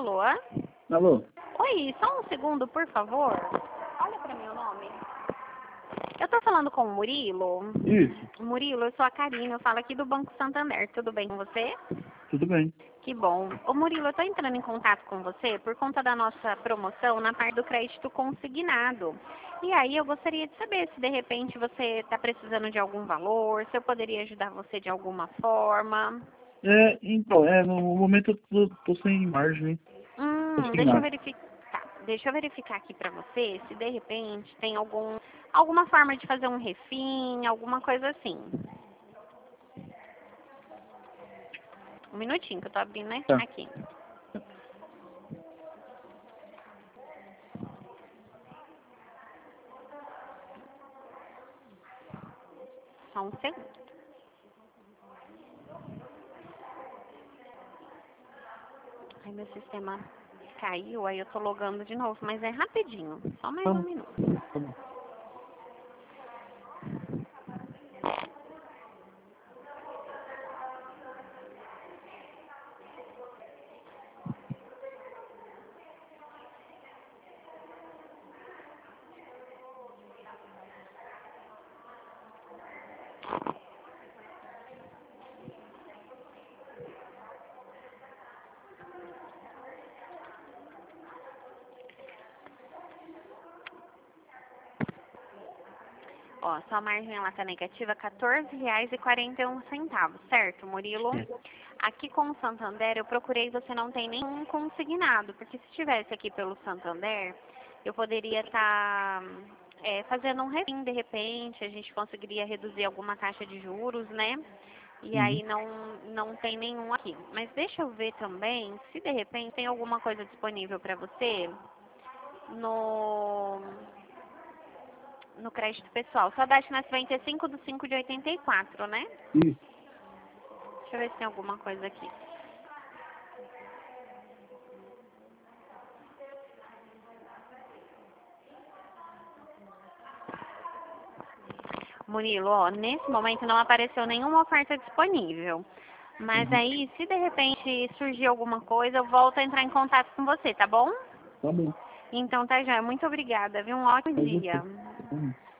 Alô? Alô? Oi, só um segundo, por favor. Olha pra mim o nome. Eu tô falando com o Murilo. Isso, Murilo, eu sou a Karina, eu falo aqui do Banco Santander. Tudo bem com você? tudo bem. Que bom. Ô Murilo, eu tô entrando em contato com você por conta da nossa promoção na parte do crédito consignado. E aí eu gostaria de saber se de repente você está precisando de algum valor, se eu poderia ajudar você de alguma forma. No momento eu tô sem margem Deixa eu consignado. verificar. Deixa eu verificar aqui pra você se de repente tem alguma forma de fazer um refim, alguma coisa assim. Um minutinho que eu tô abrindo, né? Tá. Aqui. Só um segundo. Ai, meu sistema caiu, aí eu tô logando de novo, mas é rapidinho. Só mais Tá um bom, minuto. tá bom. Ó, sua margem ela tá negativa, R$ 14,41, certo, Murilo? É. Aqui com o Santander, eu procurei, você não tem nenhum consignado, porque se estivesse aqui pelo Santander, eu poderia estar fazendo um refim de repente, a gente conseguiria reduzir alguma taxa de juros, né? E Uhum. aí não tem nenhum aqui. Mas deixa eu ver também se de repente tem alguma coisa disponível para você no no crédito pessoal. Sua data de nascimento é 5/5/84, né? Isso. Deixa eu ver se tem alguma coisa aqui. Murilo, ó, nesse momento não apareceu nenhuma oferta disponível. Mas Uhum. aí, se de repente surgir alguma coisa, eu volto a entrar em contato com você, tá bom? Tá bom. Então tá já. Muito obrigada, viu? Um ótimo É dia. você. Tá bom.